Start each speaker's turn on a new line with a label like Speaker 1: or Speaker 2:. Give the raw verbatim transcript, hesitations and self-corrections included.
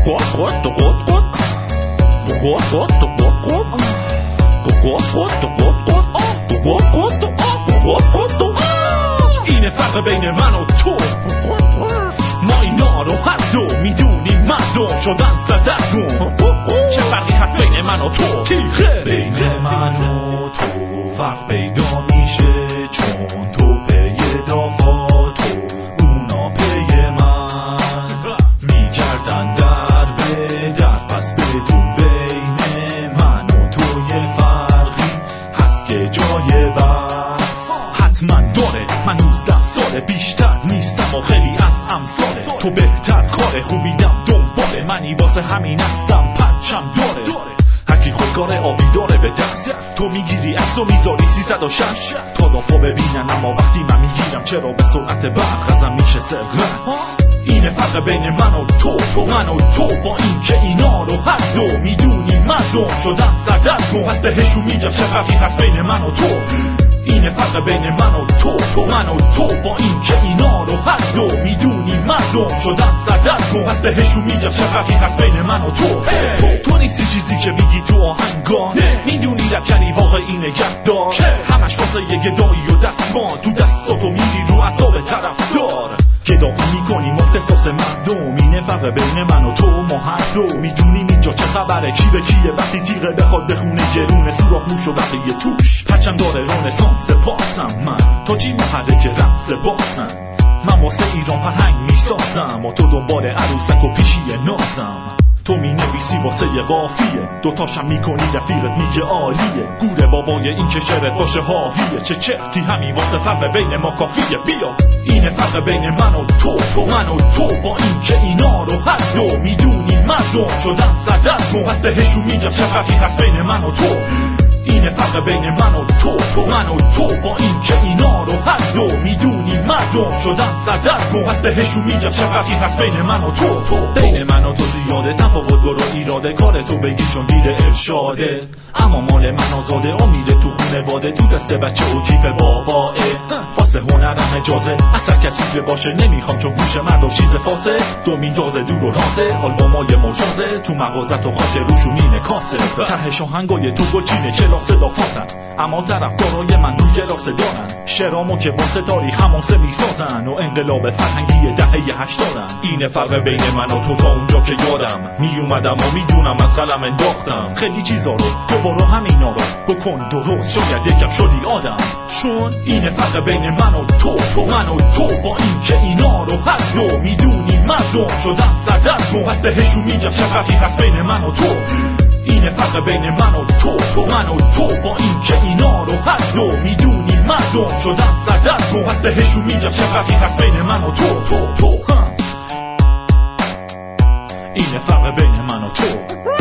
Speaker 1: اینه فرق بین من و تو، ما اینا رو هر دو میدونیم، مردم شدن صدرگون. چه فرقی هست بین من و تو؟ تیغه بین من و تو فرق پیدا میشه، چون تو پی دافا تو اونا پی من میگردن در به در. پس بدون بین من و تو یه فرقی هست که جای بس حتما داره. من نوزده ساله بیشتر نیستم و خیلی از امثاله تو بهتر کاره، خوبیدم دنباله منی واسه همین هستم پرچم داره. هرکی خودکار آبی داره به دست، تو میگیری عکس و میذاری سیصد و شش تا دافا ببینن، اما وقتی من میگیرم چرا به سرعت برق ازم میشه سرقت. اینه فرق بین من و تو، تو من و تو با این که اینا رو هر دو میدونیم، مردم شدن سردرگم. پس بهشون میگم چه فرقی هست بین من و تو. اینه فرق بین من و تو، تو من و تو با این که اینا رو هر دو میدونیم، مردم شدن سردرگم. پس بهشون میگم چه فرقی هست بین من و تو. تو, تو نیستی چیزی که میگی تو آهنگان، میدونی ربکنی واقعی نگهدار، همش واسه یه گدایی و دستمان، تو دستاتو میری رو اعصاب طرفدار، گدایی میکنی مختصاص مردم. اینه فرق بین من و تو، ما هر دو میدونیم اینجا چه خبره، کی به کیه وقتی تیغه بخواد بخونه گرونه، سوراخ موش و بقیه توش پرچم داره رنسانس پاسم. من تو چی محرک رقص باسم، من واسه ایران فرهنگ میسازم و تو دنبال عروسک و پیشی نازم. تو می نویسی واسه یه قافیه، دوتاشم میکنی رفیقت میگه عالیه، گوره بابای این که شعرت باشه حاویه. چه چرتی همین واسه فرق بین ما کافیه. بیا اینه فرق بین من و تو، تو من و تو با این که اینا رو هر دو میدونیم، مردم شدن سردرگم. پس بهشون میگم چه فرقی هست بین من و تو. اینه فرق بین من و تو، تو من و تو با این که اینا رو هر دو میدونیم، مردم شدن سردرگم. پس بهشون میگم چه فرقی هست بین من و تو. تو بین من و تو زیاده تفاوت برو ایراده، کار تو بگی چون دیر ارشاده، اما مال من آزاده، امیده تو خونه واده، تو دست بچه و کیف باباه. فاسه هنرم اجازه اصلا کسی باشه نمیخوام، چون گوش مردم چیز فاسه دو میندازه دور و راسه. آلبومای مرجازه تو مغازت و خاک روشون اینه کاسه، ته شاهنگای تو گلچینه چلا صدا فاسن، اما طرفدارای من روی راسه دارن، شعرامو که واسه تاریخ هماسه میسازن و انقلاب فرهنگی دهه هشتادن. اینه فرق بین من و تو تا اونجا که یادم میومدم و میدونم از قلم انداختم خیلی چیزا رو، دوباره همینا رو بکن درست، شاید یکم شدی آدم. چون اینه فرق بین من و تو، تو من و تو با این که اینا رو هر دو میدونیم، مردم شدن سردرگم. پس بهشون میگم چه فرقی هست بین من و تو. اینه فرق بین من و تو، تو من و تو با این که اینا رو هر دو میدونیم، مردم شدن سردرگم. پس بهشون میگم چه فرقی هست بین من و تو. تو تو اینه فرق بین من و تو.